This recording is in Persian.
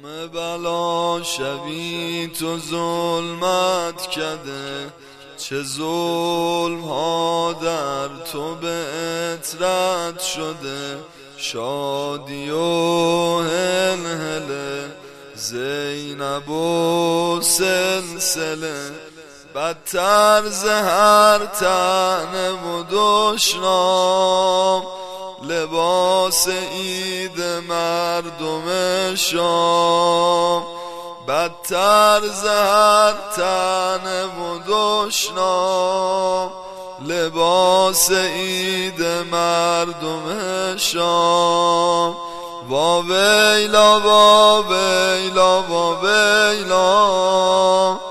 همه بلا شبی تو ظلمت کده، چه ظلم ها در تو به اطرت شده. شادی و هلهله زینب و سلسله، بدتر ز هر طعنه و دشنام. لباس عید مردم شام، بدتر ز هر طعنه و دشنام. لباس عید مردم شام. وا ویلا وا ویلا وا ویلا،